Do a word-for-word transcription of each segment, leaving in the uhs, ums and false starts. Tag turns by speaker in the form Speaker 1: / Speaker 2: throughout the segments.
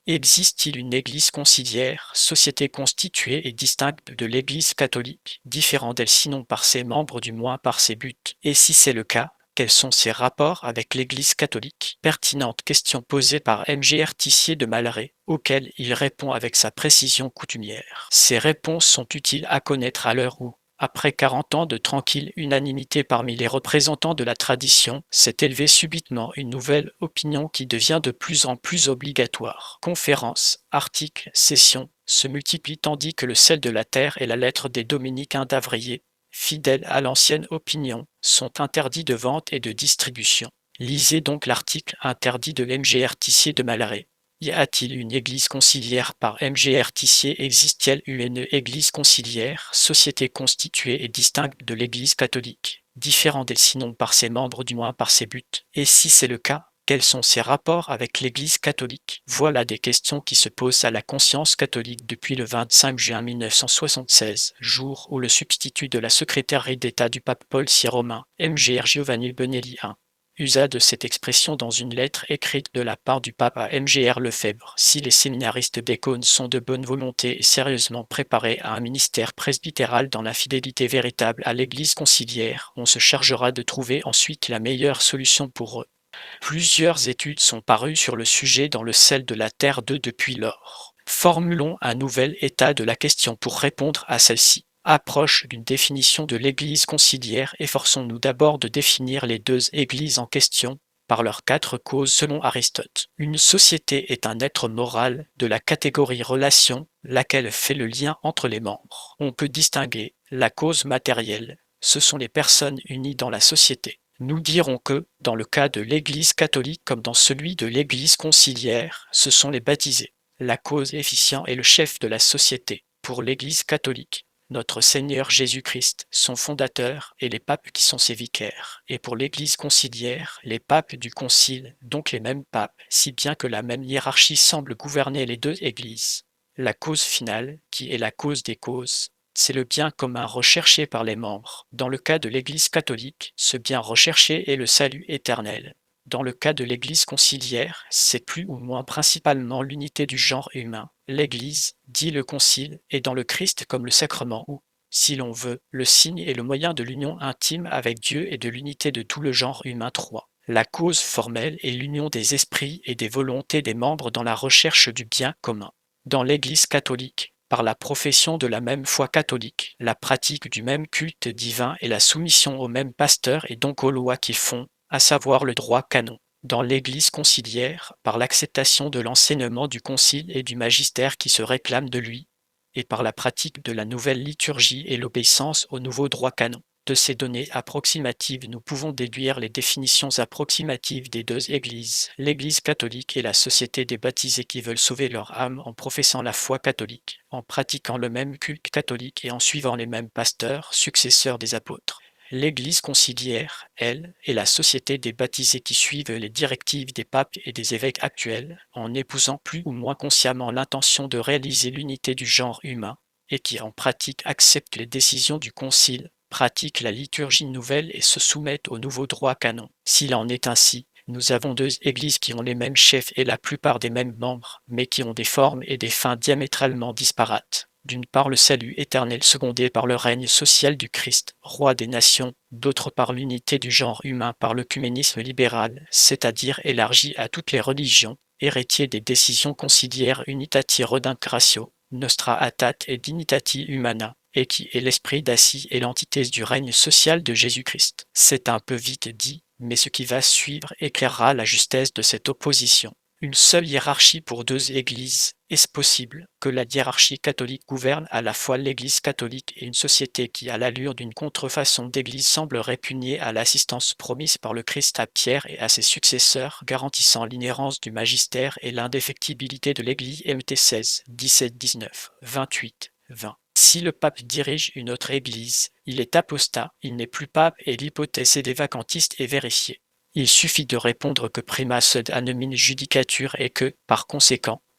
Speaker 1: Existe-t-il une Église conciliaire, société constituée et distincte de l'Église catholique, différent d'elle sinon par ses membres du moins par ses buts? Et si c'est le cas, quels sont ses rapports avec l'Église catholique? Pertinente question posée par M G R Tissier de Malaret, auquel il répond avec sa précision coutumière. Ces réponses sont utiles à connaître à l'heure où, après quarante ans de tranquille unanimité parmi les représentants de la tradition, s'est élevée subitement une nouvelle opinion qui devient de plus en plus obligatoire. Conférences, articles, sessions se multiplient tandis que le sel de la terre et la lettre des dominicains d'Avrier, fidèles à l'ancienne opinion, sont interdits de vente et de distribution. Lisez donc l'article interdit de M G R Tissier de Malaret. Y a-t-il une église conciliaire par M G R Tissier? Existe-t-il une église conciliaire, société constituée et distincte de l'église catholique, différent d'elle sinon par ses membres du moins par ses buts? Et si c'est le cas, quels sont ses rapports avec l'église catholique? Voilà des questions qui se posent à la conscience catholique depuis le vingt-cinq juin mille neuf cent soixante-seize, jour où le substitut de la secrétaire d'État du pape Paul six Romain, M G R Giovanni Benelli I, usa de cette expression dans une lettre écrite de la part du pape à M G R Lefebvre. Si les séminaristes d'Écône sont de bonne volonté et sérieusement préparés à un ministère presbytéral dans la fidélité véritable à l'Église conciliaire, on se chargera de trouver ensuite la meilleure solution pour eux. Plusieurs études sont parues sur le sujet dans le sel de la terre de depuis lors. Formulons un nouvel état de la question pour répondre à celle-ci. Approche d'une définition de l'Église conciliaire, efforçons-nous d'abord de définir les deux Églises en question par leurs quatre causes selon Aristote. Une société est un être moral de la catégorie relation, laquelle fait le lien entre les membres. On peut distinguer la cause matérielle, ce sont les personnes unies dans la société. Nous dirons que, dans le cas de l'Église catholique comme dans celui de l'Église conciliaire, ce sont les baptisés. La cause efficient est le chef de la société. Pour l'Église catholique, notre Seigneur Jésus-Christ, son fondateur, et les papes qui sont ses vicaires. Et pour l'Église conciliaire, les papes du concile, donc les mêmes papes, si bien que la même hiérarchie semble gouverner les deux Églises. La cause finale, qui est la cause des causes, c'est le bien commun recherché par les membres. Dans le cas de l'Église catholique, ce bien recherché est le salut éternel. Dans le cas de l'Église conciliaire, c'est plus ou moins principalement l'unité du genre humain. L'Église, dit le Concile, est dans le Christ comme le sacrement ou, si l'on veut, le signe et le moyen de l'union intime avec Dieu et de l'unité de tout le genre humain. trois. La cause formelle est l'union des esprits et des volontés des membres dans la recherche du bien commun. Dans l'Église catholique, par la profession de la même foi catholique, la pratique du même culte divin et la soumission au même pasteur et donc aux lois qui font, à savoir le droit canon. Dans l'Église conciliaire, par l'acceptation de l'enseignement du concile et du magistère qui se réclament de lui, et par la pratique de la nouvelle liturgie et l'obéissance au nouveau droit canon. De ces données approximatives, nous pouvons déduire les définitions approximatives des deux églises, l'Église catholique et la société des baptisés qui veulent sauver leur âme en professant la foi catholique, en pratiquant le même culte catholique et en suivant les mêmes pasteurs, successeurs des apôtres. L'Église conciliaire, elle, est la société des baptisés qui suivent les directives des papes et des évêques actuels, en épousant plus ou moins consciemment l'intention de réaliser l'unité du genre humain, et qui en pratique acceptent les décisions du concile, pratiquent la liturgie nouvelle et se soumettent au nouveau droit canon. S'il en est ainsi, nous avons deux églises qui ont les mêmes chefs et la plupart des mêmes membres, mais qui ont des formes et des fins diamétralement disparates. D'une part le salut éternel secondé par le règne social du Christ, roi des nations, d'autre part l'unité du genre humain par l'œcuménisme libéral, c'est-à-dire élargi à toutes les religions, héritier des décisions conciliaires Unitati Redemptio, Nostra Aetat et Dignitati Humana, et qui est l'esprit d'assis et l'antithèse du règne social de Jésus-Christ. C'est un peu vite dit, mais ce qui va suivre éclairera la justesse de cette opposition. Une seule hiérarchie pour deux églises. Est-ce possible que la hiérarchie catholique gouverne à la fois l'Église catholique et une société qui, à l'allure d'une contrefaçon d'Église, semble répugner à l'assistance promise par le Christ à Pierre et à ses successeurs, garantissant l'inhérence du magistère et l'indéfectibilité de l'Église? M T seize, dix-sept, dix-neuf, vingt-huit, vingt. Si le pape dirige une autre Église, il est apostat, il n'est plus pape et l'hypothèse des vacantistes est vérifiée. Il suffit de répondre que prima sed anomine judicature et que, par conséquent,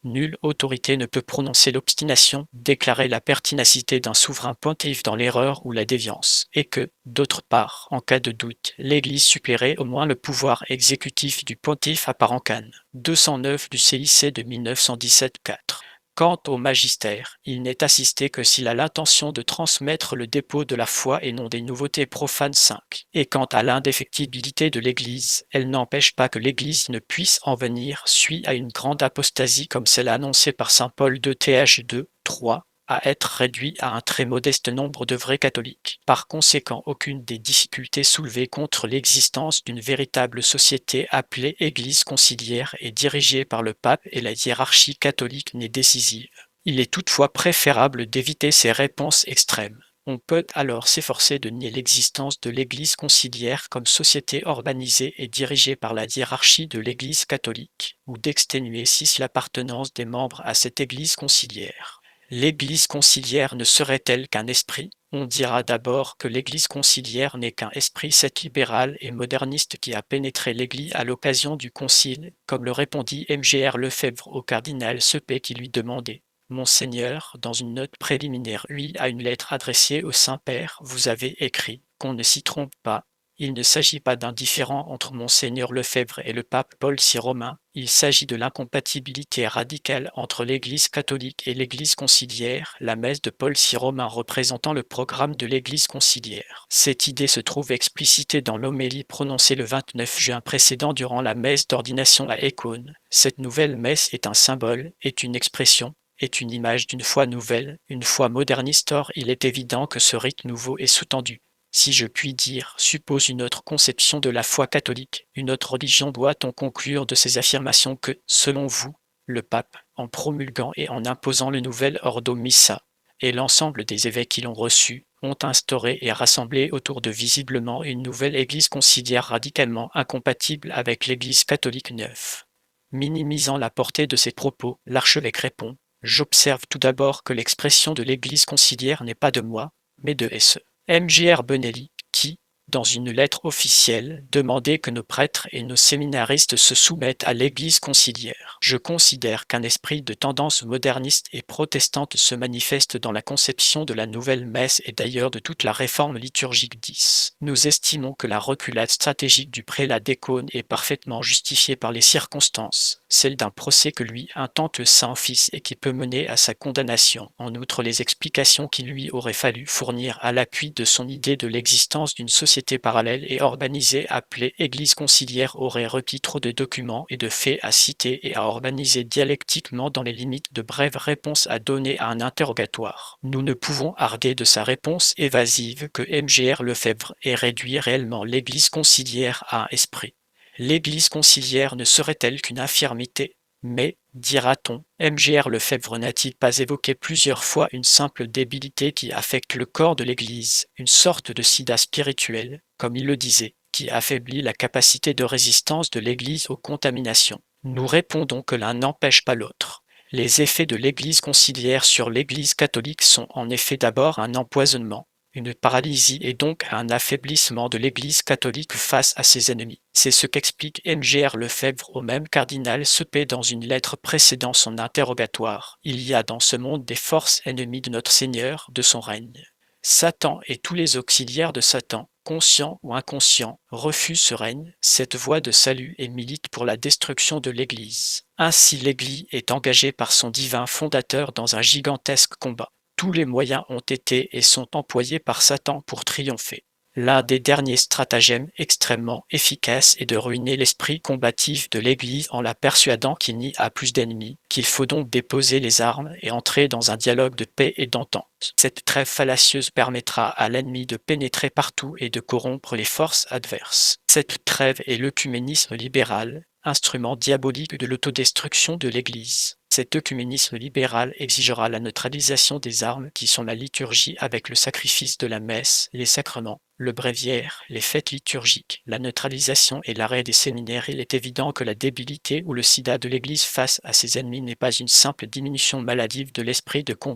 Speaker 1: Nulle autorité ne peut prononcer l'obstination, déclarer la pertinacité d'un souverain pontife dans l'erreur ou la déviance, et que, d'autre part, en cas de doute, l'Église suppléerait au moins le pouvoir exécutif du pontife à part en Cannes. deux cent neuf du C I C de mille neuf cent dix-sept quatre. Quant au magistère, il n'est assisté que s'il a l'intention de transmettre le dépôt de la foi et non des nouveautés profanes. cinq. Et quant à l'indéfectibilité de l'Église, elle n'empêche pas que l'Église ne puisse en venir, suit à une grande apostasie comme celle annoncée par saint Paul deux T H deux, trois, à être réduit à un très modeste nombre de vrais catholiques. Par conséquent, aucune des difficultés soulevées contre l'existence d'une véritable société appelée Église conciliaire et dirigée par le pape et la hiérarchie catholique n'est décisive. Il est toutefois préférable d'éviter ces réponses extrêmes. On peut alors s'efforcer de nier l'existence de l'Église conciliaire comme société organisée et dirigée par la hiérarchie de l'Église catholique, ou d'exténuer si l'appartenance des membres à cette Église conciliaire. L'Église conciliaire ne serait-elle qu'un esprit? On dira d'abord que l'Église conciliaire n'est qu'un esprit cet libéral et moderniste qui a pénétré l'Église à l'occasion du concile, comme le répondit M G R Lefebvre au cardinal Seppé qui lui demandait. Monseigneur, dans une note préliminaire huit à une lettre adressée au Saint-Père, vous avez écrit qu'on ne s'y trompe pas. Il ne s'agit pas d'un différend entre Monseigneur Lefebvre et le pape Paul six Romain, il s'agit de l'incompatibilité radicale entre l'Église catholique et l'Église conciliaire, la messe de Paul six Romain représentant le programme de l'Église conciliaire. Cette idée se trouve explicitée dans l'homélie prononcée le vingt-neuf juin précédent durant la messe d'ordination à Écône. Cette nouvelle messe est un symbole, est une expression, est une image d'une foi nouvelle, une foi moderniste. Or, il est évident que ce rite nouveau est sous-tendu. Si je puis dire, suppose une autre conception de la foi catholique, une autre religion. Doit-on conclure de ces affirmations que, selon vous, le pape, en promulguant et en imposant le nouvel Ordo Missa, et l'ensemble des évêques qui l'ont reçu, ont instauré et rassemblé autour de visiblement une nouvelle Église conciliaire radicalement incompatible avec l'Église catholique neuve. Minimisant la portée de ces propos, l'archevêque répond: j'observe tout d'abord que l'expression de l'Église conciliaire n'est pas de moi, mais de S. M G R Bonelli, qui, dans une lettre officielle, demandait que nos prêtres et nos séminaristes se soumettent à l'Église conciliaire. Je considère qu'un esprit de tendance moderniste et protestante se manifeste dans la conception de la nouvelle messe et d'ailleurs de toute la réforme liturgique. dix. Nous estimons que la reculade stratégique du prélat d'Écône est parfaitement justifiée par les circonstances, celle d'un procès que lui intente le Saint-Office et qui peut mener à sa condamnation. En outre, les explications qu'il lui aurait fallu fournir à l'appui de son idée de l'existence d'une société parallèle et organisée appelée Église conciliaire auraient requis trop de documents et de faits à citer et à organiser dialectiquement dans les limites de brèves réponses à donner à un interrogatoire. Nous ne pouvons arguer de sa réponse évasive que M G R Lefebvre ait réduit réellement l'Église conciliaire à un esprit. L'Église conciliaire ne serait-elle qu'une infirmité? Mais, dira-t-on, M G R Lefebvre n'a-t-il pas évoqué plusieurs fois une simple débilité qui affecte le corps de l'Église, une sorte de sida spirituel, comme il le disait, qui affaiblit la capacité de résistance de l'Église aux contaminations? Nous répondons que l'un n'empêche pas l'autre. Les effets de l'Église conciliaire sur l'Église catholique sont en effet d'abord un empoisonnement, une paralysie et donc un affaiblissement de l'Église catholique face à ses ennemis. C'est ce qu'explique M G R Lefebvre au même cardinal Seppé dans une lettre précédant son interrogatoire. Il y a dans ce monde des forces ennemies de notre Seigneur, de son règne. Satan et tous les auxiliaires de Satan, conscients ou inconscients, refusent ce règne, cette voie de salut et militent pour la destruction de l'Église. Ainsi l'Église est engagée par son divin fondateur dans un gigantesque combat. Tous les moyens ont été et sont employés par Satan pour triompher. L'un des derniers stratagèmes extrêmement efficaces est de ruiner l'esprit combatif de l'Église en la persuadant qu'il n'y a plus d'ennemis, qu'il faut donc déposer les armes et entrer dans un dialogue de paix et d'entente. Cette trêve fallacieuse permettra à l'ennemi de pénétrer partout et de corrompre les forces adverses. Cette trêve est l'œcuménisme libéral, instrument diabolique de l'autodestruction de l'Église. Cet œcuménisme libéral exigera la neutralisation des armes qui sont la liturgie avec le sacrifice de la messe, les sacrements, le bréviaire, les fêtes liturgiques, la neutralisation et l'arrêt des séminaires. Il est évident que la débilité ou le sida de l'Église face à ses ennemis n'est pas une simple diminution maladive de l'esprit de combat,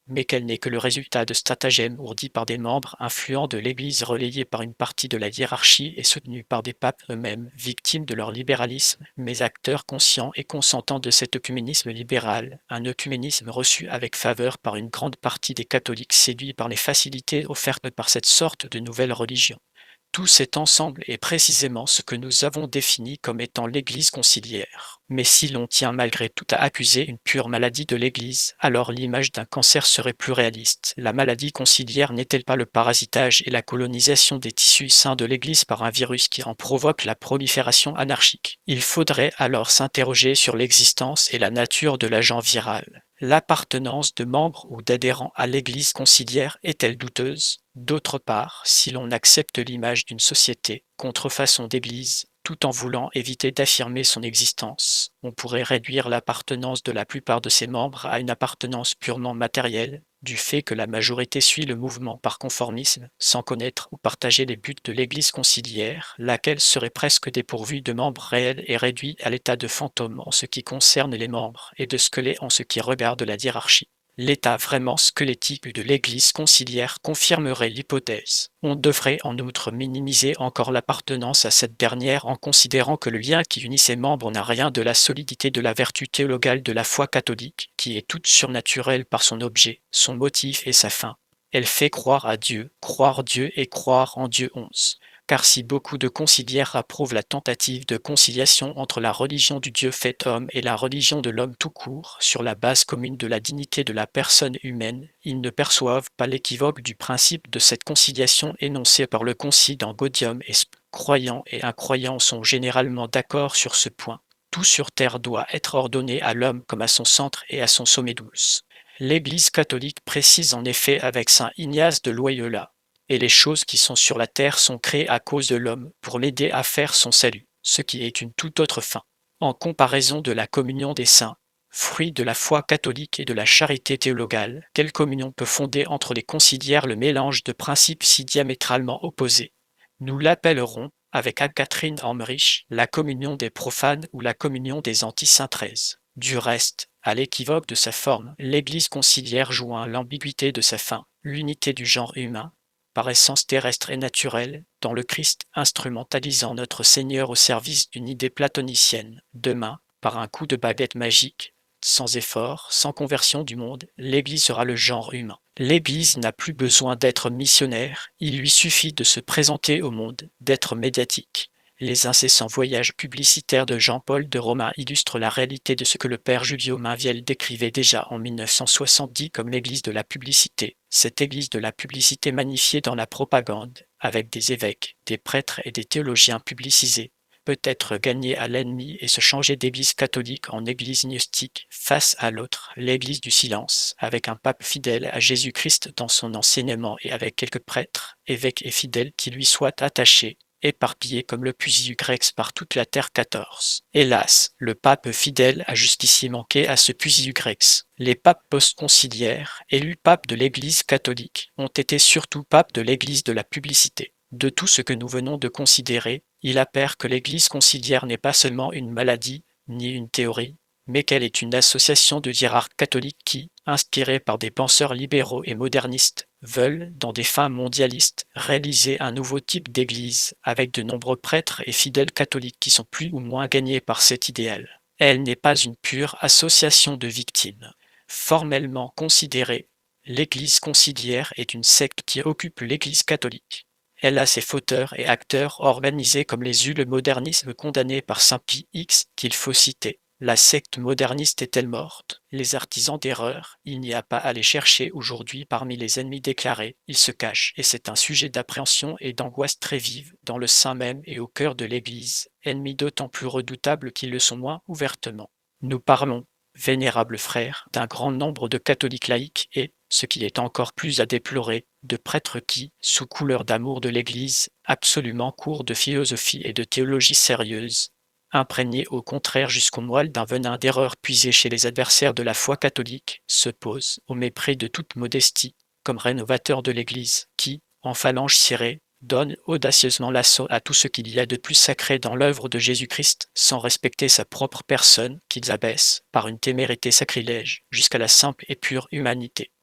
Speaker 1: mais qu'elle n'est que le résultat de stratagèmes ourdis par des membres influents de l'Église relayés par une partie de la hiérarchie et soutenus par des papes eux-mêmes, victimes de leur libéralisme, mais acteurs conscients et consentants de cet œcuménisme libéral, un œcuménisme reçu avec faveur par une grande partie des catholiques séduits par les facilités offertes par cette sorte de nouvelle religion. Tout cet ensemble est précisément ce que nous avons défini comme étant l'Église conciliaire. Mais si l'on tient malgré tout à accuser une pure maladie de l'Église, alors l'image d'un cancer serait plus réaliste. La maladie conciliaire n'est-elle pas le parasitage et la colonisation des tissus sains de l'Église par un virus qui en provoque la prolifération anarchique? Il faudrait alors s'interroger sur l'existence et la nature de l'agent viral. L'appartenance de membres ou d'adhérents à l'Église conciliaire est-elle douteuse? D'autre part, si l'on accepte l'image d'une société, contrefaçon d'Église, tout en voulant éviter d'affirmer son existence, on pourrait réduire l'appartenance de la plupart de ses membres à une appartenance purement matérielle, du fait que la majorité suit le mouvement par conformisme, sans connaître ou partager les buts de l'Église conciliaire, laquelle serait presque dépourvue de membres réels et réduite à l'état de fantôme en ce qui concerne les membres et de squelette en ce qui regarde la hiérarchie. L'état vraiment squelettique de l'Église conciliaire confirmerait l'hypothèse. On devrait en outre minimiser encore l'appartenance à cette dernière en considérant que le lien qui unit ses membres n'a rien de la solidité de la vertu théologale de la foi catholique, qui est toute surnaturelle par son objet, son motif et sa fin. Elle fait croire à Dieu, croire Dieu et croire en Dieu onze. Car si beaucoup de conciliaires approuvent la tentative de conciliation entre la religion du Dieu fait homme et la religion de l'homme tout court, sur la base commune de la dignité de la personne humaine, ils ne perçoivent pas l'équivoque du principe de cette conciliation énoncé par le concile dans Gaudium et Sp. Croyants et incroyants sont généralement d'accord sur ce point. Tout sur terre doit être ordonné à l'homme comme à son centre et à son sommet douce. L'Église catholique précise en effet avec saint Ignace de Loyola: et les choses qui sont sur la terre sont créées à cause de l'homme, pour l'aider à faire son salut, ce qui est une toute autre fin. En comparaison de la communion des saints, fruit de la foi catholique et de la charité théologale, quelle communion peut fonder entre les conciliaires le mélange de principes si diamétralement opposés? Nous l'appellerons, avec Anne-Catherine Emmerich, la communion des profanes ou la communion des anti-saint treize. Du reste, à l'équivoque de sa forme, l'Église conciliaire joint l'ambiguïté de sa fin, l'unité du genre humain, par essence terrestre et naturelle, dans le Christ instrumentalisant notre Seigneur au service d'une idée platonicienne. Demain, par un coup de baguette magique, sans effort, sans conversion du monde, l'Église sera le genre humain. L'Église n'a plus besoin d'être missionnaire, il lui suffit de se présenter au monde, d'être médiatique. Les incessants voyages publicitaires de Jean-Paul de Romain illustrent la réalité de ce que le père Julio Mainviel décrivait déjà en mille neuf cent soixante-dix comme l'église de la publicité. Cette église de la publicité magnifiée dans la propagande, avec des évêques, des prêtres et des théologiens publicisés, peut être gagnée à l'ennemi et se changer d'église catholique en église gnostique face à l'autre, l'église du silence, avec un pape fidèle à Jésus-Christ dans son enseignement et avec quelques prêtres, évêques et fidèles qui lui soient attachés, éparpillé comme le Pusilu-Grex par toute la terre quatorze. Hélas, le pape fidèle a jusqu'ici manqué à ce Pusilu-Grex. Les papes post-conciliaires, élus papes de l'Église catholique, ont été surtout papes de l'Église de la publicité. De tout ce que nous venons de considérer, il appert que l'Église conciliaire n'est pas seulement une maladie, ni une théorie, mais qu'elle est une association de hiérarques catholiques qui, inspirés par des penseurs libéraux et modernistes, veulent, dans des fins mondialistes, réaliser un nouveau type d'église, avec de nombreux prêtres et fidèles catholiques qui sont plus ou moins gagnés par cet idéal. Elle n'est pas une pure association de victimes. Formellement considérée, l'Église conciliaire est une secte qui occupe l'Église catholique. Elle a ses fauteurs et acteurs organisés comme les eut le modernisme condamné par saint Pie X qu'il faut citer. La secte moderniste est-elle morte? Les artisans d'erreur, il n'y a pas à les chercher aujourd'hui parmi les ennemis déclarés, ils se cachent, et c'est un sujet d'appréhension et d'angoisse très vive dans le sein même et au cœur de l'Église, ennemis d'autant plus redoutables qu'ils le sont moins ouvertement. Nous parlons, vénérables frères, d'un grand nombre de catholiques laïcs et, ce qui est encore plus à déplorer, de prêtres qui, sous couleur d'amour de l'Église, absolument courts de philosophie et de théologie sérieuse, imprégné au contraire jusqu'au moelle d'un venin d'erreur puisé chez les adversaires de la foi catholique, se pose, au mépris de toute modestie, comme rénovateur de l'Église, qui, en phalange serrée, donne audacieusement l'assaut à tout ce qu'il y a de plus sacré dans l'œuvre de Jésus-Christ, sans respecter sa propre personne, qu'ils abaissent, par une témérité sacrilège, jusqu'à la simple et pure humanité.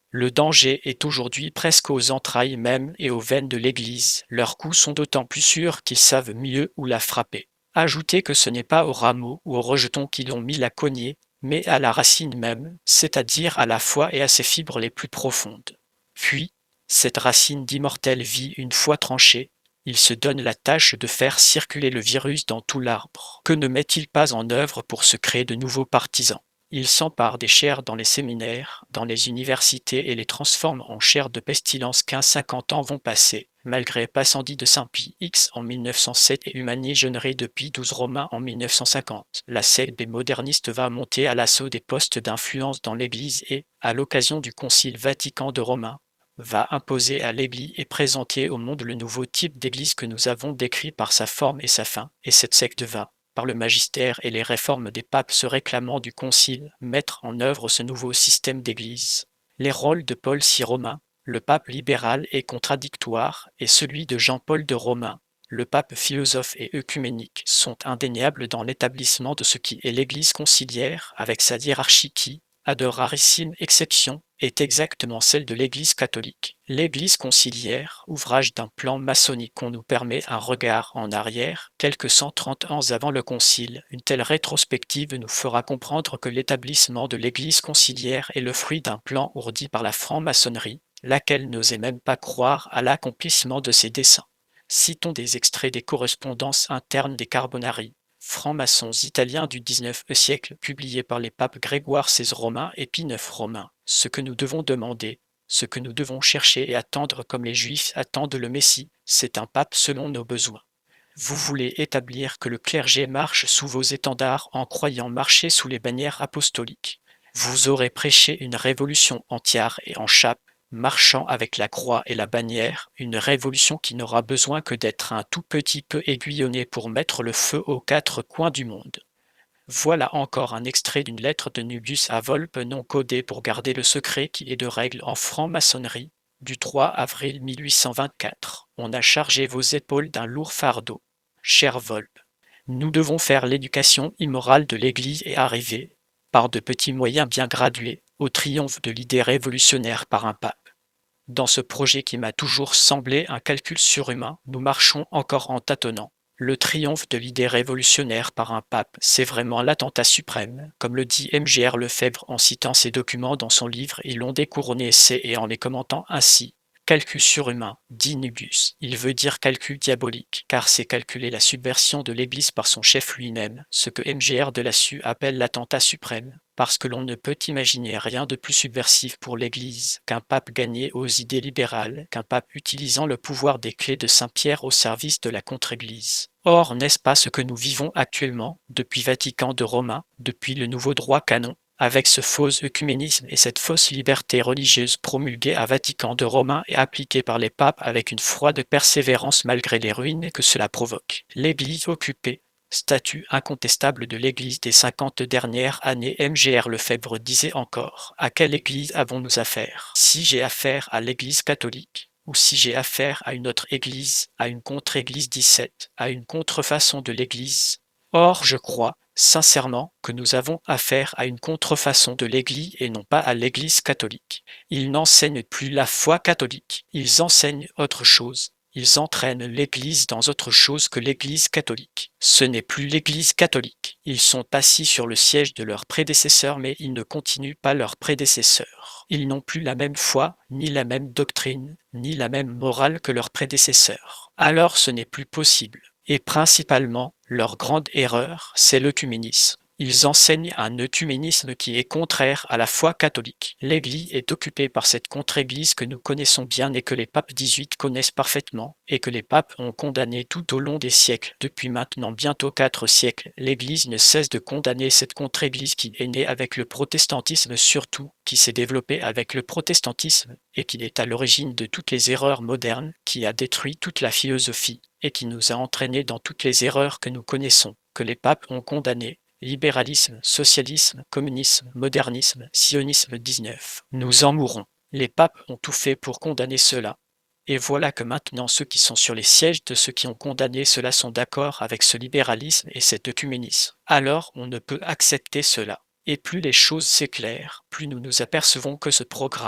Speaker 1: Le danger est aujourd'hui presque aux entrailles même et aux veines de l'Église. Leurs coups sont d'autant plus sûrs qu'ils savent mieux où la frapper. Ajoutez que ce n'est pas aux rameaux ou aux rejetons qu'ils ont mis la cognée, mais à la racine même, c'est-à-dire à la foi et à ses fibres les plus profondes. Puis, cette racine d'immortelle vie une fois tranchée, il se donne la tâche de faire circuler le virus dans tout l'arbre. Que ne met-il pas en œuvre pour se créer de nouveaux partisans? Il s'empare des chairs dans les séminaires, dans les universités et les transforme en chairs de pestilence quinze cinquante ans vont passer, malgré Passandi de Saint-Pie X en mille neuf cent sept et Humani Jeuneret de Pie douze Romain en mille neuf cent cinquante. La secte des modernistes va monter à l'assaut des postes d'influence dans l'Église et, à l'occasion du Concile Vatican de Romain, va imposer à l'Église et présenter au monde le nouveau type d'Église que nous avons décrit par sa forme et sa fin, et cette secte va, par le magistère et les réformes des papes se réclamant du Concile, mettre en œuvre ce nouveau système d'Église. Les rôles de Paul six Romain, le pape libéral et contradictoire, et celui de Jean-Paul de Romain, le pape philosophe et œcuménique, sont indéniables dans l'établissement de ce qui est l'Église conciliaire, avec sa hiérarchie qui, à de rarissimes exceptions, est exactement celle de l'Église catholique. L'Église conciliaire, ouvrage d'un plan maçonnique qu'on nous permet un regard en arrière, quelques cent trente ans avant le Concile, une telle rétrospective nous fera comprendre que l'établissement de l'Église conciliaire est le fruit d'un plan ourdi par la franc-maçonnerie, laquelle n'osait même pas croire à l'accomplissement de ses desseins. Citons des extraits des correspondances internes des Carbonari, francs-maçons italiens du dix-neuvième siècle, publiés par les papes Grégoire seize Romain et Pie neuf Romain. Ce que nous devons demander, ce que nous devons chercher et attendre comme les Juifs attendent le Messie, c'est un pape selon nos besoins. Vous voulez établir que le clergé marche sous vos étendards en croyant marcher sous les bannières apostoliques. Vous aurez prêché une révolution entière et en chape, marchant avec la croix et la bannière, une révolution qui n'aura besoin que d'être un tout petit peu aiguillonnée pour mettre le feu aux quatre coins du monde. Voilà encore un extrait d'une lettre de Nubius à Volpe non codée pour garder le secret qui est de règle en franc-maçonnerie, du trois avril mille huit cent vingt-quatre. On a chargé vos épaules d'un lourd fardeau. Cher Volpe, nous devons faire l'éducation immorale de l'Église et arriver, par de petits moyens bien gradués, au triomphe de l'idée révolutionnaire par un pape. Dans ce projet qui m'a toujours semblé un calcul surhumain, nous marchons encore en tâtonnant. Le triomphe de l'idée révolutionnaire par un pape, c'est vraiment l'attentat suprême, comme le dit M G R Lefebvre en citant ces documents dans son livre Ils l'ont découronné, c'est et en les commentant ainsi. Calcul surhumain, dit Nubius. Il veut dire calcul diabolique, car c'est calculer la subversion de l'Église par son chef lui-même, ce que M G R Delassus appelle l'attentat suprême, parce que l'on ne peut imaginer rien de plus subversif pour l'Église qu'un pape gagné aux idées libérales, qu'un pape utilisant le pouvoir des clés de Saint-Pierre au service de la contre-Église. Or, n'est-ce pas ce que nous vivons actuellement, depuis Vatican de Romain, depuis le nouveau droit canon, avec ce faux œcuménisme et cette fausse liberté religieuse promulguée à Vatican de Romain et appliquée par les papes avec une froide persévérance malgré les ruines que cela provoque. L'Église occupée, statut incontestable de l'Église des cinquante dernières années. M G R Lefebvre disait encore « À quelle Église avons-nous affaire? Si j'ai affaire à l'Église catholique, ou si j'ai affaire à une autre Église, à une contre-Église dix-sept, à une contrefaçon de l'Église. Or, je crois, sincèrement, que nous avons affaire à une contrefaçon de l'Église et non pas à l'Église catholique. Ils n'enseignent plus la foi catholique, ils enseignent autre chose. Ils entraînent l'Église dans autre chose que l'Église catholique. Ce n'est plus l'Église catholique. Ils sont assis sur le siège de leurs prédécesseurs, mais ils ne continuent pas leurs prédécesseurs. Ils n'ont plus la même foi, ni la même doctrine, ni la même morale que leurs prédécesseurs. Alors ce n'est plus possible. Et principalement, leur grande erreur, c'est l'œcuménisme. Ils enseignent un œcuménisme qui est contraire à la foi catholique. L'Église est occupée par cette contre-Église que nous connaissons bien et que les papes dix-huit connaissent parfaitement, et que les papes ont condamné tout au long des siècles. Depuis maintenant bientôt quatre siècles, l'Église ne cesse de condamner cette contre-Église qui est née avec le protestantisme surtout, qui s'est développée avec le protestantisme, et qui est à l'origine de toutes les erreurs modernes, qui a détruit toute la philosophie, et qui nous a entraînés dans toutes les erreurs que nous connaissons, que les papes ont condamnées. Libéralisme, socialisme, communisme, modernisme, sionisme dix-neuf. Nous en mourrons. Les papes ont tout fait pour condamner cela. Et voilà que maintenant ceux qui sont sur les sièges de ceux qui ont condamné cela sont d'accord avec ce libéralisme et cet œcuménisme. Alors on ne peut accepter cela. Et plus les choses s'éclairent, plus nous nous apercevons que ce programme,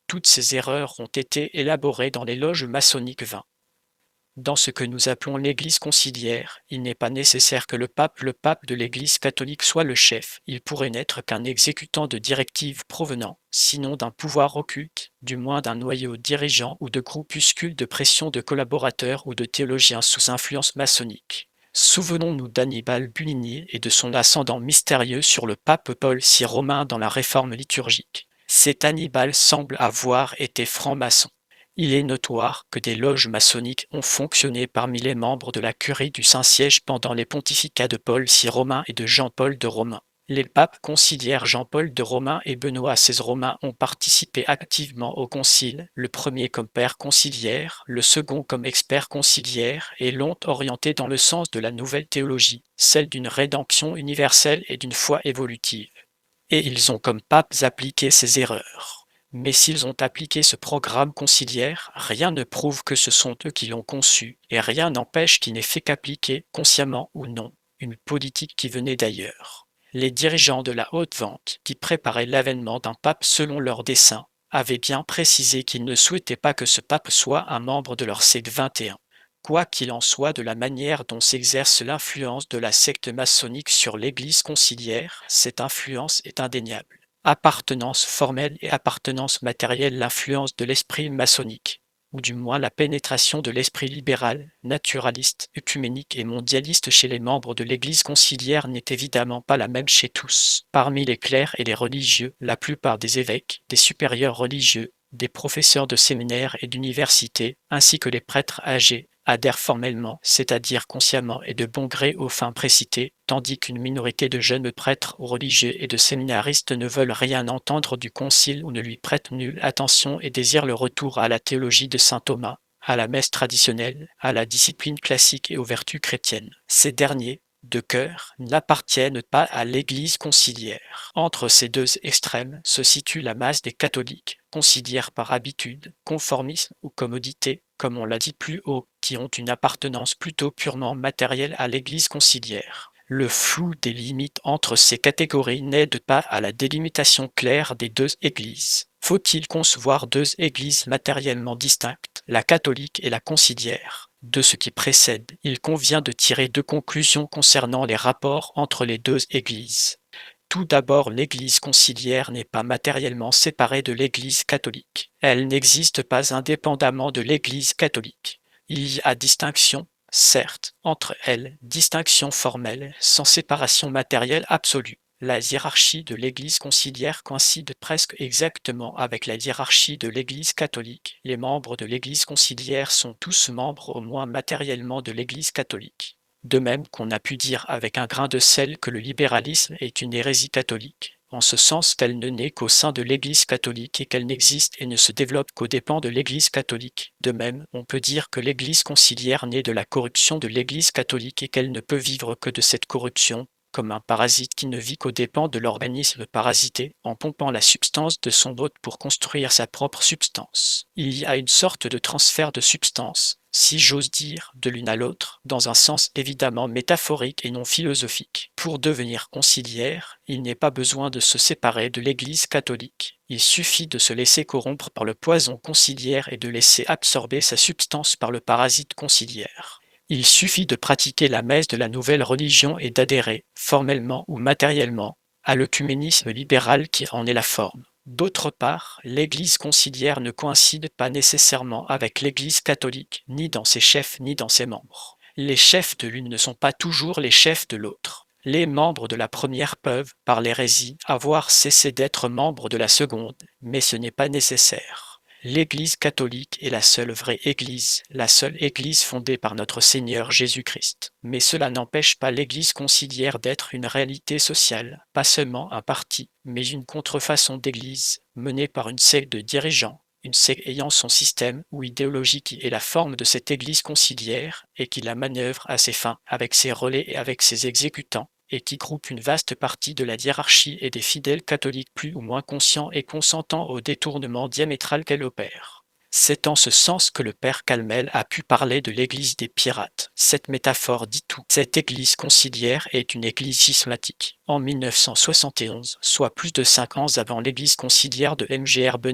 Speaker 1: Toutes ces erreurs ont été élaborées dans les loges maçonniques vingt. Dans ce que nous appelons l'Église conciliaire, il n'est pas nécessaire que le pape, le pape de l'Église catholique soit le chef, il pourrait n'être qu'un exécutant de directives provenant, sinon d'un pouvoir occulte, du moins d'un noyau dirigeant ou de groupuscules de pression de collaborateurs ou de théologiens sous influence maçonnique. Souvenons-nous d'Annibale Buligny et de son ascendant mystérieux sur le pape Paul six romain dans la réforme liturgique. Cet Annibale semble avoir été franc-maçon. Il est notoire que des loges maçonniques ont fonctionné parmi les membres de la curie du Saint-Siège pendant les pontificats de Paul six romain et de Jean-Paul de Romain. Les papes conciliaires Jean-Paul de Romain et Benoît seize romain ont participé activement au concile, le premier comme père conciliaire, le second comme expert conciliaire, et l'ont orienté dans le sens de la nouvelle théologie, celle d'une rédemption universelle et d'une foi évolutive. Et ils ont comme papes appliqué ces erreurs. Mais s'ils ont appliqué ce programme conciliaire, rien ne prouve que ce sont eux qui l'ont conçu, et rien n'empêche qu'ils n'aient fait qu'appliquer, consciemment ou non, une politique qui venait d'ailleurs. Les dirigeants de la haute vente, qui préparaient l'avènement d'un pape selon leur dessein, avaient bien précisé qu'ils ne souhaitaient pas que ce pape soit un membre de leur secte vingt et un. Quoi qu'il en soit de la manière dont s'exerce l'influence de la secte maçonnique sur l'Église conciliaire, cette influence est indéniable. Appartenance formelle et appartenance matérielle, l'influence de l'esprit maçonnique, ou du moins la pénétration de l'esprit libéral, naturaliste, œcuménique et mondialiste chez les membres de l'Église conciliaire n'est évidemment pas la même chez tous. Parmi les clercs et les religieux, la plupart des évêques, des supérieurs religieux, des professeurs de séminaires et d'universités, ainsi que les prêtres âgés, adhèrent formellement, c'est-à-dire consciemment et de bon gré aux fins précitées, tandis qu'une minorité de jeunes prêtres ou religieux et de séminaristes ne veulent rien entendre du concile ou ne lui prêtent nulle attention et désirent le retour à la théologie de saint Thomas, à la messe traditionnelle, à la discipline classique et aux vertus chrétiennes. Ces derniers, de cœur, n'appartiennent pas à l'Église conciliaire. Entre ces deux extrêmes se situe la masse des catholiques, conciliaires par habitude, conformisme ou commodité, comme on l'a dit plus haut, qui ont une appartenance plutôt purement matérielle à l'Église conciliaire. Le flou des limites entre ces catégories n'aide pas à la délimitation claire des deux églises. Faut-il concevoir deux églises matériellement distinctes, la catholique et la conciliaire? De ce qui précède, il convient de tirer deux conclusions concernant les rapports entre les deux églises. Tout d'abord, l'Église conciliaire n'est pas matériellement séparée de l'Église catholique. Elle n'existe pas indépendamment de l'Église catholique. Il y a distinction, certes, entre elles, distinction formelle, sans séparation matérielle absolue. La hiérarchie de l'Église conciliaire coïncide presque exactement avec la hiérarchie de l'Église catholique. Les membres de l'Église conciliaire sont tous membres au moins matériellement de l'Église catholique. De même qu'on a pu dire avec un grain de sel que le libéralisme est une hérésie catholique, en ce sens qu'elle ne naît qu'au sein de l'Église catholique et qu'elle n'existe et ne se développe qu'aux dépens de l'Église catholique. De même, on peut dire que l'Église conciliaire naît de la corruption de l'Église catholique et qu'elle ne peut vivre que de cette corruption, comme un parasite qui ne vit qu'aux dépens de l'organisme parasité, en pompant la substance de son hôte pour construire sa propre substance. Il y a une sorte de transfert de substance, si j'ose dire, de l'une à l'autre, dans un sens évidemment métaphorique et non philosophique. Pour devenir conciliaire, il n'est pas besoin de se séparer de l'Église catholique. Il suffit de se laisser corrompre par le poison conciliaire et de laisser absorber sa substance par le parasite conciliaire. Il suffit de pratiquer la messe de la nouvelle religion et d'adhérer, formellement ou matériellement, à l'œcuménisme libéral qui en est la forme. D'autre part, l'Église conciliaire ne coïncide pas nécessairement avec l'Église catholique, ni dans ses chefs ni dans ses membres. Les chefs de l'une ne sont pas toujours les chefs de l'autre. Les membres de la première peuvent, par l'hérésie, avoir cessé d'être membres de la seconde, mais ce n'est pas nécessaire. L'Église catholique est la seule vraie Église, la seule Église fondée par notre Seigneur Jésus-Christ. Mais cela n'empêche pas l'Église conciliaire d'être une réalité sociale, pas seulement un parti, mais une contrefaçon d'Église, menée par une secte de dirigeants, une secte ayant son système ou idéologie qui est la forme de cette Église conciliaire et qui la manœuvre à ses fins, avec ses relais et avec ses exécutants, et qui groupe une vaste partie de la hiérarchie et des fidèles catholiques plus ou moins conscients et consentants au détournement diamétral qu'elle opère. C'est en ce sens que le père Calmel a pu parler de l'église des pirates. Cette métaphore dit tout. Cette église conciliaire est une église schismatique. En mille neuf cent soixante et onze, soit plus de cinq ans avant l'église conciliaire de M G R Benelli,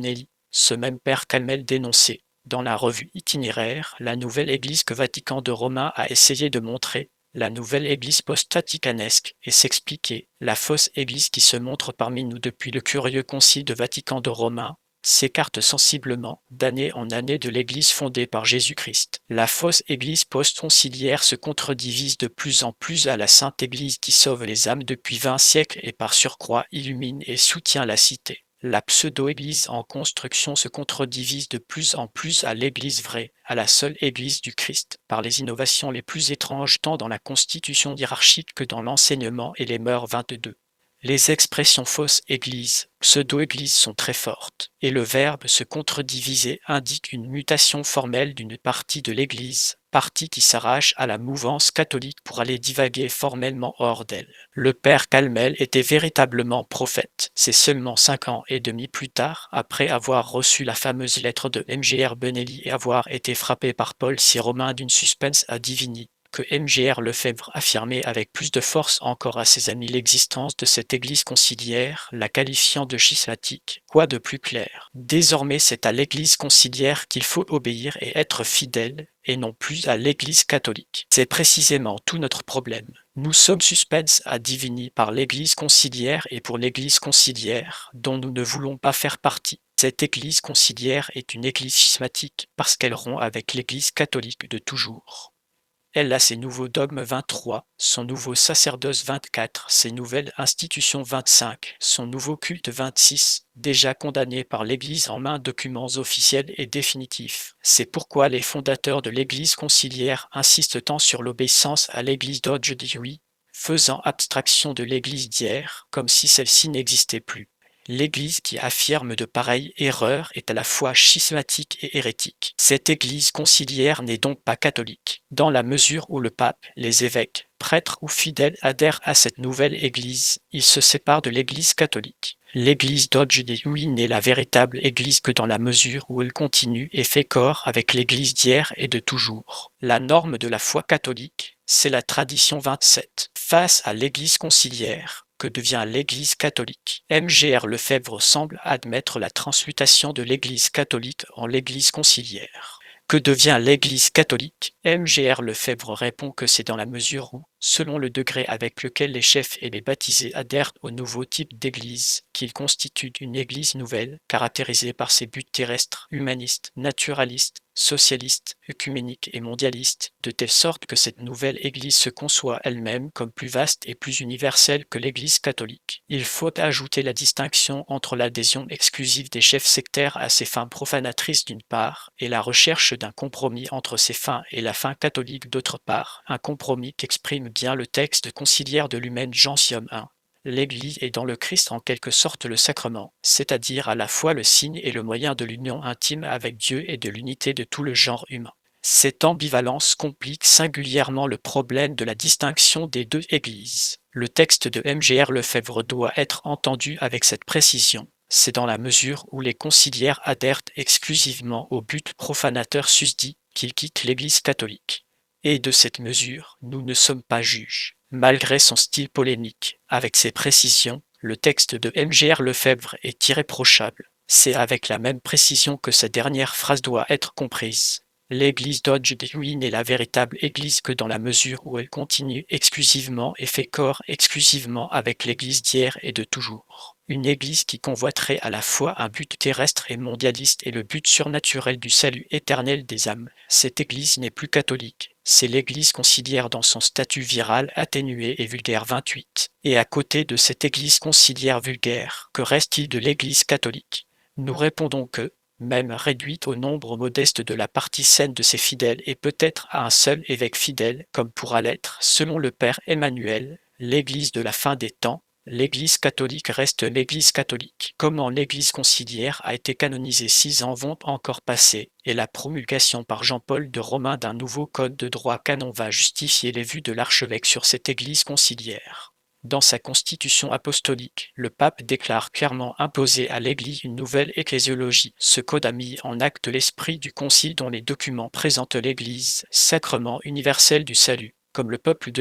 Speaker 1: Ce même père Calmel dénonçait, dans la revue Itinéraire, la nouvelle Église que Vatican de Romain a essayé de montrer, la nouvelle Église post-vaticanesque, et s'expliquer, la fausse Église qui se montre parmi nous depuis le curieux concile de Vatican de Romain, s'écarte sensiblement, d'année en année de l'Église fondée par Jésus-Christ. La fausse Église post-conciliaire se contredivise de plus en plus à la Sainte Église qui sauve les âmes depuis vingt siècles et par surcroît illumine et soutient la cité. La pseudo-Église en construction se contredivise de plus en plus à l'Église vraie, à la seule Église du Christ, par les innovations les plus étranges tant dans la constitution hiérarchique que dans l'enseignement et les mœurs vingt-deux. Les expressions fausse Église, pseudo-Église sont très fortes, et le verbe se contrediviser indique une mutation formelle d'une partie de l'Église, partie qui s'arrache à la mouvance catholique pour aller divaguer formellement hors d'elle. Le père Calmel était véritablement prophète. C'est seulement cinq ans et demi plus tard, après avoir reçu la fameuse lettre de M G R Benelli et avoir été frappé par Paul six Romain d'une suspense à divini, que M G R Lefebvre affirmait avec plus de force encore à ses amis l'existence de cette église conciliaire, la qualifiant de schismatique. Quoi de plus clair? Désormais c'est à l'église conciliaire qu'il faut obéir et être fidèle, et non plus à l'église catholique. C'est précisément tout notre problème. Nous sommes suspens à divini par l'église conciliaire et pour l'église conciliaire, dont nous ne voulons pas faire partie. Cette église conciliaire est une église schismatique parce qu'elle rompt avec l'église catholique de toujours. Elle a ses nouveaux dogmes vingt-trois, son nouveau sacerdoce vingt-quatre, ses nouvelles institutions vingt-cinq, son nouveau culte vingt-six, déjà condamné par l'Église en maint documents officiels et définitifs. C'est pourquoi les fondateurs de l'Église conciliaire insistent tant sur l'obéissance à l'Église d'aujourd'hui, faisant abstraction de l'Église d'hier, comme si celle-ci n'existait plus. L'Église qui affirme de pareilles erreurs est à la fois schismatique et hérétique. Cette Église conciliaire n'est donc pas catholique, dans la mesure où le pape, les évêques, prêtres ou fidèles adhèrent à cette nouvelle Église, ils se séparent de l'Église catholique. L'Église d'aujourd'hui n'est la véritable Église que dans la mesure où elle continue et fait corps avec l'Église d'hier et de toujours. La norme de la foi catholique, c'est la tradition vingt-sept. Face à l'Église conciliaire, que devient l'Église catholique? M G R Lefebvre semble admettre la transmutation de l'Église catholique en l'Église conciliaire. Que devient l'Église catholique? M G R Lefebvre répond que c'est dans la mesure où, selon le degré avec lequel les chefs et les baptisés adhèrent au nouveau type d'Église, qu'ils constituent une Église nouvelle, caractérisée par ses buts terrestres, humanistes, naturalistes, socialistes, œcuméniques et mondialistes, de telle sorte que cette nouvelle Église se conçoit elle-même comme plus vaste et plus universelle que l'Église catholique. Il faut ajouter la distinction entre l'adhésion exclusive des chefs sectaires à ces fins profanatrices d'une part, et la recherche d'un compromis entre ces fins et la fin catholique d'autre part, un compromis qu'exprime bien le texte conciliaire de Lumen Gentium un. L'Église est dans le Christ en quelque sorte le sacrement, c'est-à-dire à la fois le signe et le moyen de l'union intime avec Dieu et de l'unité de tout le genre humain. Cette ambivalence complique singulièrement le problème de la distinction des deux Églises. Le texte de M G R Lefebvre doit être entendu avec cette précision. C'est dans la mesure où les conciliaires adhèrent exclusivement au but profanateur susdit qu'ils quittent l'Église catholique. Et de cette mesure, nous ne sommes pas juges. Malgré son style polémique, avec ses précisions, le texte de M G R Lefebvre est irréprochable. C'est avec la même précision que cette dernière phrase doit être comprise. L'Église d'aujourd'hui n'est la véritable Église que dans la mesure où elle continue exclusivement et fait corps exclusivement avec l'Église d'hier et de toujours. Une Église qui convoiterait à la fois un but terrestre et mondialiste et le but surnaturel du salut éternel des âmes. Cette Église n'est plus catholique. C'est l'Église conciliaire dans son statut viral atténué et vulgaire vingt-huit. Et à côté de cette Église conciliaire vulgaire, que reste-t-il de l'Église catholique? Nous répondons que, même réduite au nombre modeste de la partie saine de ses fidèles et peut-être à un seul évêque fidèle, comme pourra l'être, selon le Père Emmanuel, l'Église de la fin des temps, l'Église catholique reste l'Église catholique. Comment l'Église conciliaire a été canonisée six ans vont encore passer, et la promulgation par Jean-Paul de Romain d'un nouveau code de droit canon va justifier les vues de l'archevêque sur cette Église conciliaire. Dans sa constitution apostolique, le pape déclare clairement imposer à l'Église une nouvelle ecclésiologie. Ce code a mis en acte l'esprit du concile dont les documents présentent l'Église, sacrement universel du salut, comme le peuple de Dieu,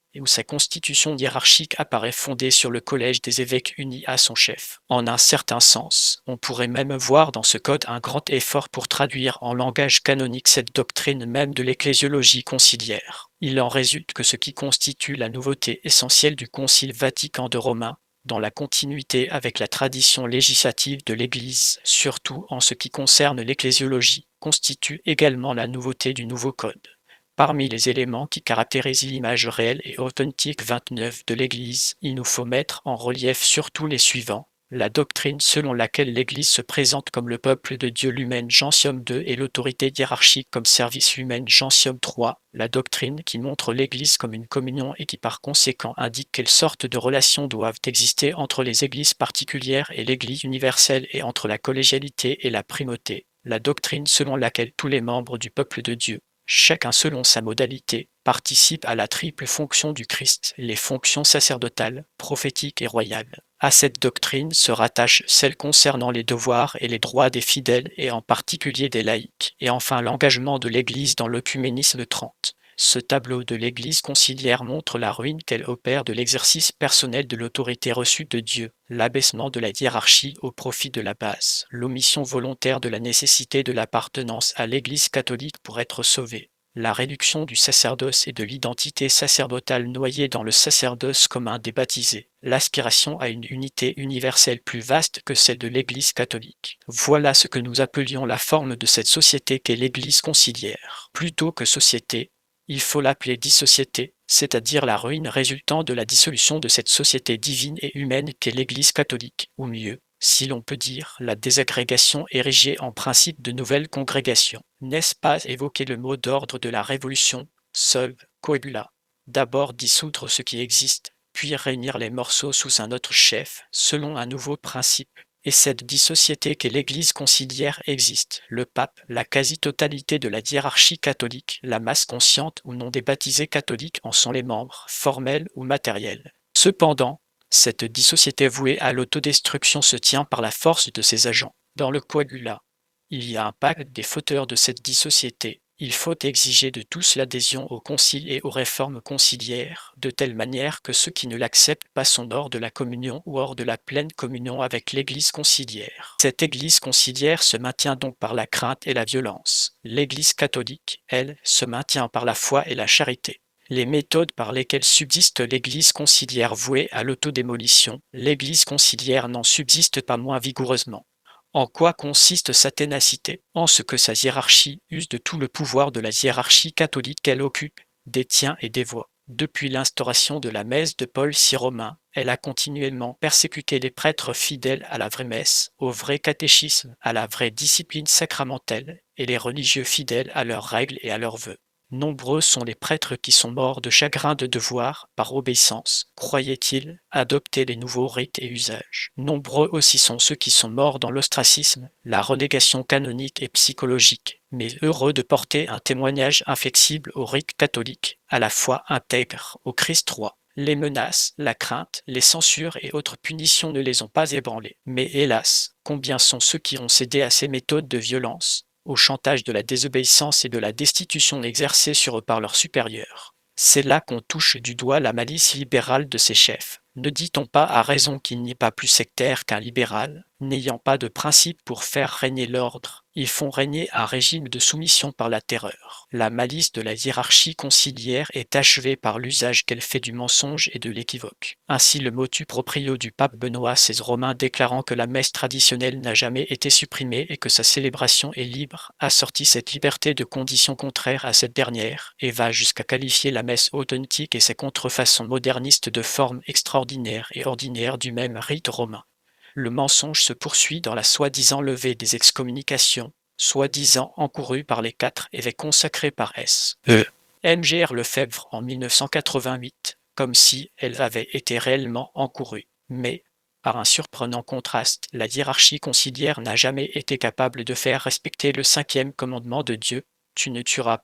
Speaker 1: et où sa constitution hiérarchique apparaît fondée sur le collège des évêques unis à son chef. En un certain sens, on pourrait même voir dans ce code un grand effort pour traduire en langage canonique cette doctrine même de l'ecclésiologie conciliaire. Il en résulte que ce qui constitue la nouveauté essentielle du Concile Vatican deux Romain, dans la continuité avec la tradition législative de l'Église, surtout en ce qui concerne l'ecclésiologie, constitue également la nouveauté du nouveau code. Parmi les éléments qui caractérisent l'image réelle et authentique vingt-neuf de l'Église, il nous faut mettre en relief surtout les suivants. La doctrine selon laquelle l'Église se présente comme le peuple de Dieu Lumen Gentium deux et l'autorité hiérarchique comme service Lumen Gentium trois. La doctrine qui montre l'Église comme une communion et qui par conséquent indique quelle sorte de relations doivent exister entre les Églises particulières et l'Église universelle et entre la collégialité et la primauté. La doctrine selon laquelle tous les membres du peuple de Dieu, chacun selon sa modalité, participe à la triple fonction du Christ, les fonctions sacerdotales, prophétiques et royales. À cette doctrine se rattachent celles concernant les devoirs et les droits des fidèles et en particulier des laïcs, et enfin l'engagement de l'Église dans l'œcuménisme trente. Ce tableau de l'Église conciliaire montre la ruine qu'elle opère de l'exercice personnel de l'autorité reçue de Dieu, l'abaissement de la hiérarchie au profit de la base, l'omission volontaire de la nécessité de l'appartenance à l'Église catholique pour être sauvé, la réduction du sacerdoce et de l'identité sacerdotale noyée dans le sacerdoce commun des baptisés, l'aspiration à une unité universelle plus vaste que celle de l'Église catholique. Voilà ce que nous appelions la forme de cette société qu'est l'Église conciliaire. Plutôt que société, il faut l'appeler dissociété, c'est-à-dire la ruine résultant de la dissolution de cette société divine et humaine qu'est l'Église catholique, ou mieux, si l'on peut dire, la désagrégation érigée en principe de nouvelles congrégations. N'est-ce pas évoquer le mot d'ordre de la Révolution, solve, coagula, d'abord dissoudre ce qui existe, puis réunir les morceaux sous un autre chef, selon un nouveau principe. Et cette dissociété qu'est l'Église conciliaire existe. Le pape, la quasi-totalité de la hiérarchie catholique, la masse consciente ou non des baptisés catholiques en sont les membres, formels ou matériels. Cependant, cette dissociété vouée à l'autodestruction se tient par la force de ses agents. Dans le coagula, il y a un pacte des fauteurs de cette dissociété. Il faut exiger de tous l'adhésion au concile et aux réformes conciliaires, de telle manière que ceux qui ne l'acceptent pas sont hors de la communion ou hors de la pleine communion avec l'Église conciliaire. Cette Église conciliaire se maintient donc par la crainte et la violence. L'Église catholique, elle, se maintient par la foi et la charité. Les méthodes par lesquelles subsiste l'Église conciliaire vouée à l'autodémolition, l'Église conciliaire n'en subsiste pas moins vigoureusement. En quoi consiste sa ténacité? En ce que sa hiérarchie use de tout le pouvoir de la hiérarchie catholique qu'elle occupe, détient et dévoie. Depuis l'instauration de la messe de Paul six Romain, elle a continuellement persécuté les prêtres fidèles à la vraie messe, au vrai catéchisme, à la vraie discipline sacramentelle, et les religieux fidèles à leurs règles et à leurs vœux. Nombreux sont les prêtres qui sont morts de chagrin de devoir, par obéissance, croyaient-ils, adopter les nouveaux rites et usages. Nombreux aussi sont ceux qui sont morts dans l'ostracisme, la relégation canonique et psychologique, mais heureux de porter un témoignage inflexible au rite catholique, à la fois intègre au Christ roi. Les menaces, la crainte, les censures et autres punitions ne les ont pas ébranlés. Mais hélas, combien sont ceux qui ont cédé à ces méthodes de violence, au chantage de la désobéissance et de la destitution exercée sur eux par leurs supérieurs. C'est là qu'on touche du doigt la malice libérale de ces chefs. Ne dit-on pas à raison qu'il n'y ait pas plus sectaire qu'un libéral, n'ayant pas de principe pour faire régner l'ordre? Ils font régner un régime de soumission par la terreur. La malice de la hiérarchie conciliaire est achevée par l'usage qu'elle fait du mensonge et de l'équivoque. Ainsi le motu proprio du pape Benoît seize Romain déclarant que la messe traditionnelle n'a jamais été supprimée et que sa célébration est libre, assortit cette liberté de conditions contraires à cette dernière, et va jusqu'à qualifier la messe authentique et ses contrefaçons modernistes de formes extraordinaires et ordinaires du même rite romain. Le mensonge se poursuit dans la soi-disant levée des excommunications, soi-disant encourue par les quatre évêques consacrés par S. E. M G R Lefebvre en mille neuf cent quatre-vingt-huit, comme si elle avait été réellement encourue. Mais, par un surprenant contraste, la hiérarchie conciliaire n'a jamais été capable de faire respecter le cinquième commandement de Dieu, tu ne tueras pas,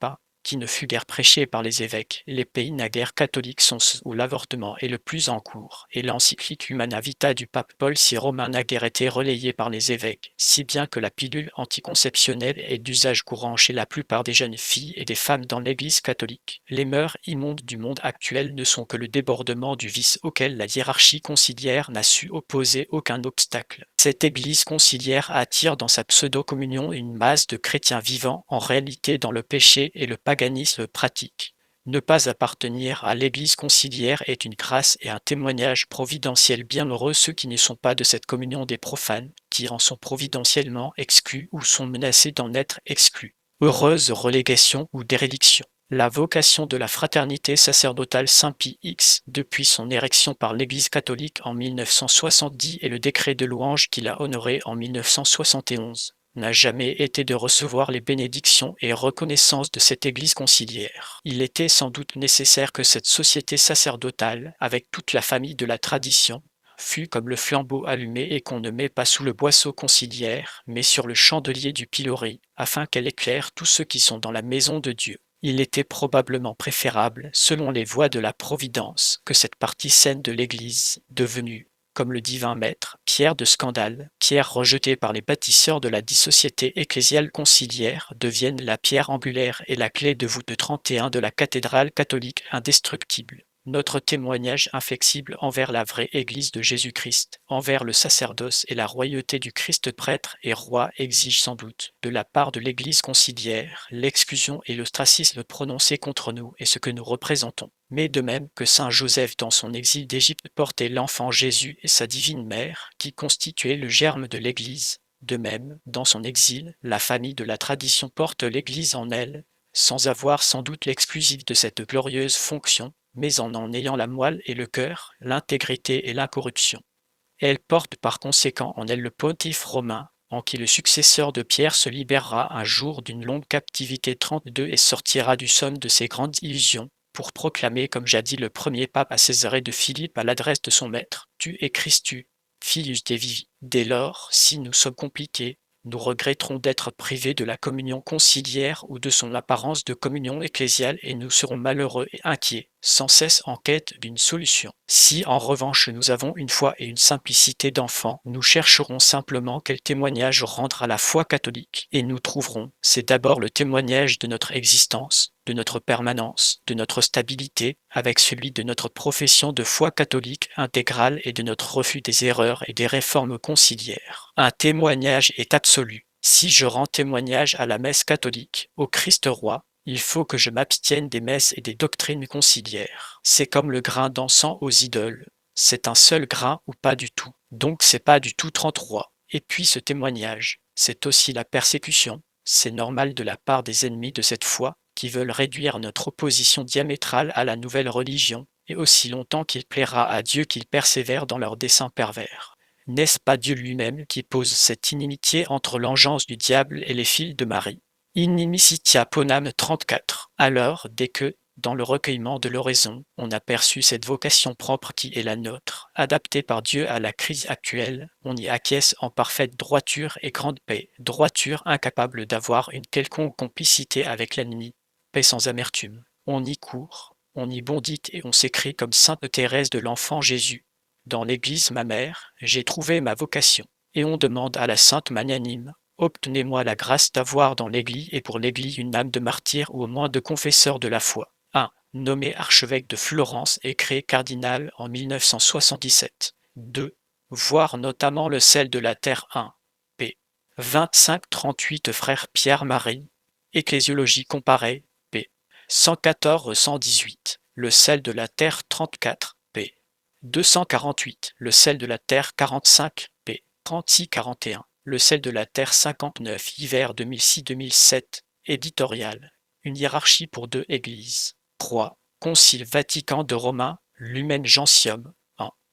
Speaker 1: qui ne fut guère prêché par les évêques. Les pays naguère catholiques sont ceux où l'avortement est le plus en cours, et l'encyclique Humana Vitae du pape Paul six Romain n'a guère été relayée par les évêques, si bien que la pilule anticonceptionnelle est d'usage courant chez la plupart des jeunes filles et des femmes dans l'Église catholique. Les mœurs immondes du monde actuel ne sont que le débordement du vice auquel la hiérarchie conciliaire n'a su opposer aucun obstacle. Cette Église conciliaire attire dans sa pseudo-communion une masse de chrétiens vivants, en réalité dans le péché et le paganisme pratique. Ne pas appartenir à l'Église conciliaire est une grâce et un témoignage providentiel. Bienheureux ceux qui ne sont pas de cette communion des profanes, qui en sont providentiellement exclus ou sont menacés d'en être exclus. Heureuse relégation ou déréliction. La vocation de la fraternité sacerdotale Saint-Pie X, depuis son érection par l'Église catholique en mille neuf cent soixante-dix et le décret de louange qui l'a honoré en mille neuf cent soixante et onze, n'a jamais été de recevoir les bénédictions et reconnaissances de cette Église conciliaire. Il était sans doute nécessaire que cette société sacerdotale, avec toute la famille de la tradition, fût comme le flambeau allumé et qu'on ne met pas sous le boisseau conciliaire, mais sur le chandelier du pilori, afin qu'elle éclaire tous ceux qui sont dans la maison de Dieu. Il était probablement préférable, selon les voies de la Providence, que cette partie saine de l'Église, devenue, comme le divin maître, pierre de scandale, pierre rejetée par les bâtisseurs de la dissociété ecclésiale conciliaire, devienne la pierre angulaire et la clé de voûte trente et un de la cathédrale catholique indestructible. Notre témoignage inflexible envers la vraie Église de Jésus-Christ, envers le sacerdoce et la royauté du Christ prêtre et roi exige sans doute, de la part de l'Église conciliaire, l'exclusion et l'ostracisme prononcés contre nous et ce que nous représentons. Mais de même que saint Joseph dans son exil d'Égypte portait l'enfant Jésus et sa divine mère, qui constituaient le germe de l'Église, de même, dans son exil, la famille de la tradition porte l'Église en elle, sans avoir sans doute l'exclusive de cette glorieuse fonction, mais en en ayant la moelle et le cœur, l'intégrité et l'incorruption. Elle porte par conséquent en elle le pontife romain, en qui le successeur de Pierre se libérera un jour d'une longue captivité trente-deux et sortira du somme de ses grandes illusions, pour proclamer comme jadis le premier pape à Césarée de Philippe à l'adresse de son maître, « Tu es Christus, filius Dei vivi ». Dès lors, si nous sommes compliqués, nous regretterons d'être privés de la communion conciliaire ou de son apparence de communion ecclésiale et nous serons malheureux et inquiets, sans cesse en quête d'une solution. Si en revanche nous avons une foi et une simplicité d'enfant, nous chercherons simplement quel témoignage rendre à la foi catholique et nous trouverons, c'est d'abord le témoignage de notre existence, de notre permanence, de notre stabilité, avec celui de notre profession de foi catholique intégrale et de notre refus des erreurs et des réformes conciliaires. Un témoignage est absolu. Si je rends témoignage à la messe catholique, au Christ roi, il faut que je m'abstienne des messes et des doctrines conciliaires. C'est comme le grain d'encens aux idoles. C'est un seul grain ou pas du tout. Donc c'est pas du tout trente-trois. Et puis ce témoignage, c'est aussi la persécution. C'est normal de la part des ennemis de cette foi, qui veulent réduire notre opposition diamétrale à la nouvelle religion, et aussi longtemps qu'il plaira à Dieu qu'ils persévèrent dans leurs desseins pervers. N'est-ce pas Dieu lui-même qui pose cette inimitié entre l'engeance du diable et les fils de Marie? Inimicitia ponam trente-quatre. Alors, dès que, dans le recueillement de l'oraison, on aperçut cette vocation propre qui est la nôtre, adaptée par Dieu à la crise actuelle, on y acquiesce en parfaite droiture et grande paix, droiture incapable d'avoir une quelconque complicité avec l'ennemi, paix sans amertume. On y court, on y bondit et on s'écrie comme sainte Thérèse de l'Enfant Jésus. Dans l'Église, ma mère, j'ai trouvé ma vocation. Et on demande à la sainte magnanime, obtenez-moi la grâce d'avoir dans l'Église et pour l'Église une âme de martyr ou au moins de confesseur de la foi. un. Nommé archevêque de Florence et créé cardinal en mille neuf cent soixante-dix-sept. deux. Voir notamment le sel de la terre un. p. vingt-cinq trente-huit Frère Pierre-Marie. Ecclésiologie comparée. p. cent quatorze cent dix-huit. Le sel de la terre trente-quatre. p. deux cent quarante-huit. Le sel de la terre quarante-cinq. p. trente-six quarante et un. Le sel de la terre cinquante-neuf. Hiver deux mille six deux mille sept. Éditorial. Une hiérarchie pour deux églises. trois. Concile Vatican de Romain, Lumen Gentium. un.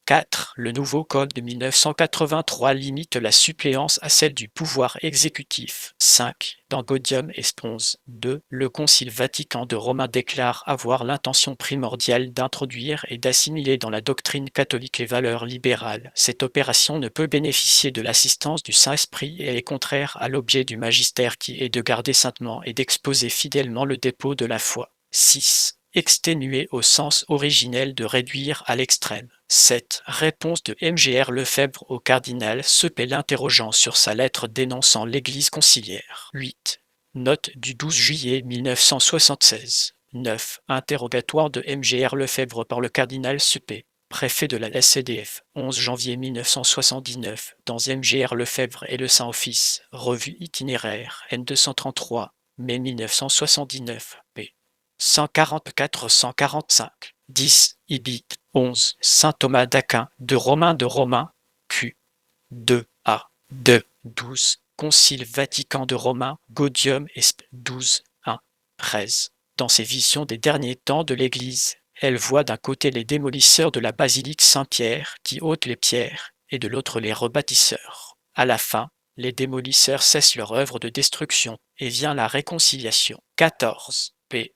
Speaker 1: quatre. Le nouveau code de mille neuf cent quatre-vingt-trois limite la suppléance à celle du pouvoir exécutif. cinq. Dans Gaudium et Spons. deux. Le Concile Vatican de Romain déclare avoir l'intention primordiale d'introduire et d'assimiler dans la doctrine catholique les valeurs libérales. Cette opération ne peut bénéficier de l'assistance du Saint-Esprit et est contraire à l'objet du magistère qui est de garder saintement et d'exposer fidèlement le dépôt de la foi. six. Exténuer au sens originel de réduire à l'extrême. sept. Réponse de M G R Lefebvre au cardinal Seppé l'interrogeant sur sa lettre dénonçant l'Église conciliaire. huit. Note du douze juillet mille neuf cent soixante-seize. neuf. Interrogatoire de M G R Lefebvre par le cardinal Seppé, préfet de la S C D F, onze janvier mille neuf cent soixante-dix-neuf, dans M G R Lefebvre et le Saint-Office, revue itinéraire, N deux cent trente-trois, mai mille neuf cent soixante-dix-neuf, p. cent quarante-quatre à cent quarante-cinq. dix. Ibid. onze. Saint Thomas d'Aquin, de Romain de Romain, Q. deux a. deux. douze. Concile Vatican de Romain, Gaudium et Sp. douze. un. treize. Dans ses visions des derniers temps de l'Église, elle voit d'un côté les démolisseurs de la basilique Saint-Pierre qui ôtent les pierres, et de l'autre les rebâtisseurs. À la fin, les démolisseurs cessent leur œuvre de destruction, et vient la réconciliation. quatorze. p.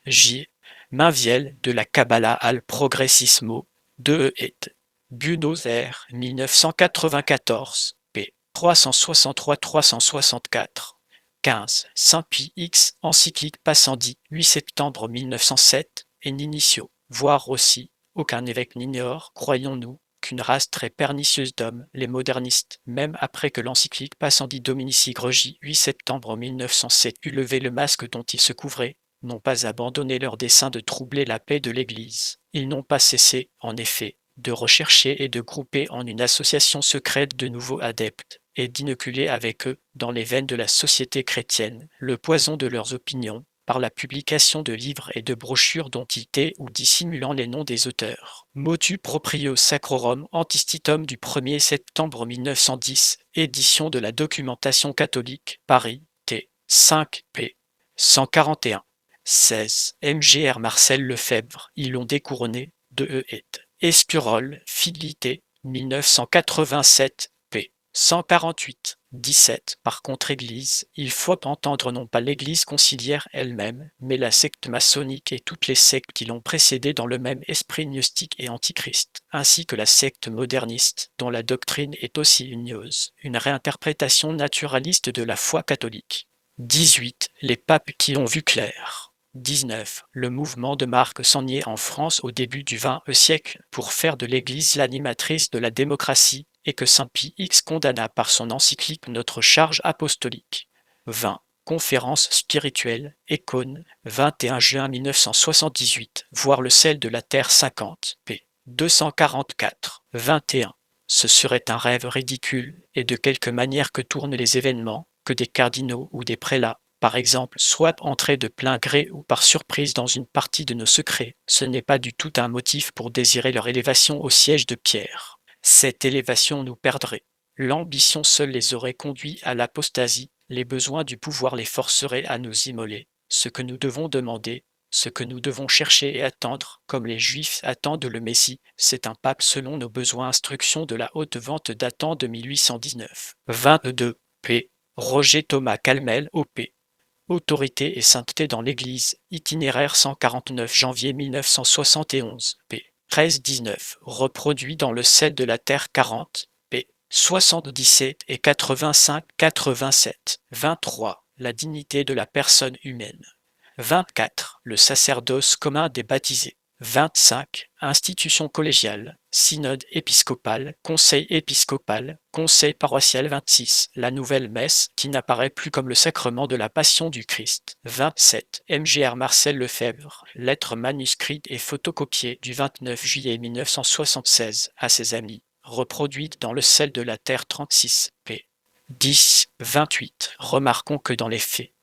Speaker 1: J. Mainviel de la Kabbalah al Progressismo, deux et Buenos Aires, mille neuf cent quatre-vingt-quatorze, p. trois cent soixante-trois à trois cent soixante-quatre. quinze. Saint-Pie X, encyclique Passandi, huit septembre mille neuf cent sept, et Ninitio. Voir aussi, aucun évêque n'ignore, croyons-nous, qu'une race très pernicieuse d'hommes, les modernistes, même après que l'encyclique Passandi Dominici Gregi, huit septembre mille neuf cent sept, eut levé le masque dont ils se couvraient, n'ont pas abandonné leur dessein de troubler la paix de l'Église. Ils n'ont pas cessé, en effet, de rechercher et de grouper en une association secrète de nouveaux adeptes, et d'inoculer avec eux, dans les veines de la société chrétienne, le poison de leurs opinions, par la publication de livres et de brochures dont cités ou dissimulant les noms des auteurs. Motu proprio sacrorum antistitum du premier septembre mille neuf cent dix, édition de la documentation catholique, Paris, T. cinq p. cent quarante et un. seize. M G R Marcel Lefebvre, ils l'ont découronné, de E et Escurol, Fidélité, mille neuf cent quatre-vingt-sept, p. cent quarante-huit. dix-sept. Par contre Église, il faut entendre non pas l'Église conciliaire elle-même, mais la secte maçonnique et toutes les sectes qui l'ont précédée dans le même esprit gnostique et antichrist, ainsi que la secte moderniste, dont la doctrine est aussi une gnose, une réinterprétation naturaliste de la foi catholique. dix-huit. Les papes qui ont vu clair. dix-neuf. Le mouvement de Marc Sangnier en France au début du vingtième siècle pour faire de l'Église l'animatrice de la démocratie et que saint Pie X condamna par son encyclique Notre charge apostolique. vingt. Conférence spirituelle, Ecône, vingt et un juin mille neuf cent soixante-dix-huit, voir le sel de la Terre cinquante, p. deux cent quarante-quatre. vingt et un. Ce serait un rêve ridicule, et de quelque manière que tournent les événements, que des cardinaux ou des prélats, par exemple, soient entrés de plein gré ou par surprise dans une partie de nos secrets, ce n'est pas du tout un motif pour désirer leur élévation au siège de Pierre. Cette élévation nous perdrait. L'ambition seule les aurait conduits à l'apostasie, les besoins du pouvoir les forceraient à nous immoler. Ce que nous devons demander, ce que nous devons chercher et attendre, comme les Juifs attendent le Messie, c'est un pape selon nos besoins. Instruction de la haute vente datant de mille huit cent dix-neuf. vingt-deux. p. Roger Thomas Calmel, O P. Autorité et sainteté dans l'Église, itinéraire cent quarante-neuf janvier mille neuf cent soixante et onze, p. treize dix-neuf, reproduit dans le sel de la Terre quarante, p. soixante-dix-sept et quatre-vingt-cinq quatre-vingt-sept. vingt-trois. La dignité de la personne humaine. vingt-quatre. Le sacerdoce commun des baptisés. vingt-cinq. Institution collégiale, synode épiscopal, conseil épiscopal, conseil paroissial. vingt-six. La nouvelle messe, qui n'apparaît plus comme le sacrement de la passion du Christ. vingt-sept. M G R Marcel Lefebvre, lettre manuscrite et photocopiée du vingt-neuf juillet mille neuf cent soixante-seize à ses amis, reproduite dans le sel de la Terre trente-six, p. dix. vingt-huit. Remarquons que dans les faits,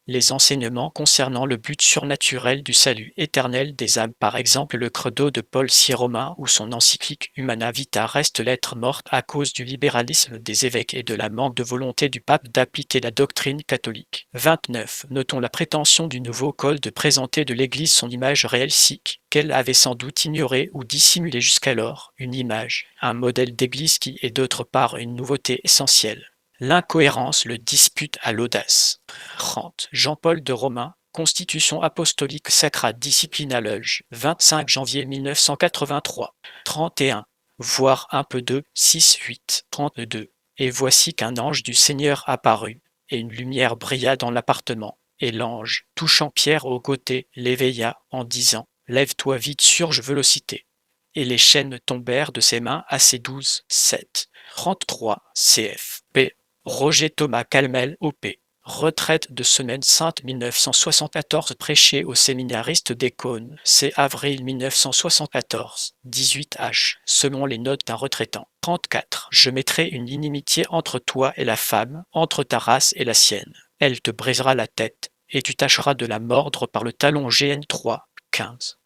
Speaker 1: Les enseignements concernant le but surnaturel du salut éternel des âmes, par exemple le credo de Paul six Romains ou son encyclique Humana Vita, reste lettre morte à cause du libéralisme des évêques et de la manque de volonté du pape d'appliquer la doctrine catholique. vingt-neuf. Notons la prétention du nouveau code de présenter de l'Église son image réelle sikh, qu'elle avait sans doute ignorée ou dissimulée jusqu'alors, une image, un modèle d'Église qui est d'autre part une nouveauté essentielle. L'incohérence le dispute à l'audace. trente. Jean-Paul de Romain, Constitution apostolique Sacra Disciplina Lege, vingt-cinq janvier mille neuf cent quatre-vingt-trois. trente et un. Voir un peu de six huit. trente-deux. Et voici qu'un ange du Seigneur apparut, et une lumière brilla dans l'appartement, et l'ange, touchant Pierre au côté, l'éveilla en disant « Lève-toi vite, surge vélocité ». Et les chaînes tombèrent de ses mains à ses douze. sept. trente-trois. C F. P. Roger Thomas Calmel, O P. Retraite de Semaine Sainte mille neuf cent soixante-quatorze, prêché aux séminaristes des Cônes, c'est avril mille neuf cent soixante-quatorze, dix-huit H, selon les notes d'un retraitant. trente-quatre. Je mettrai une inimitié entre toi et la femme, entre ta race et la sienne. Elle te brisera la tête, et tu tâcheras de la mordre par le talon G N trois, quinze.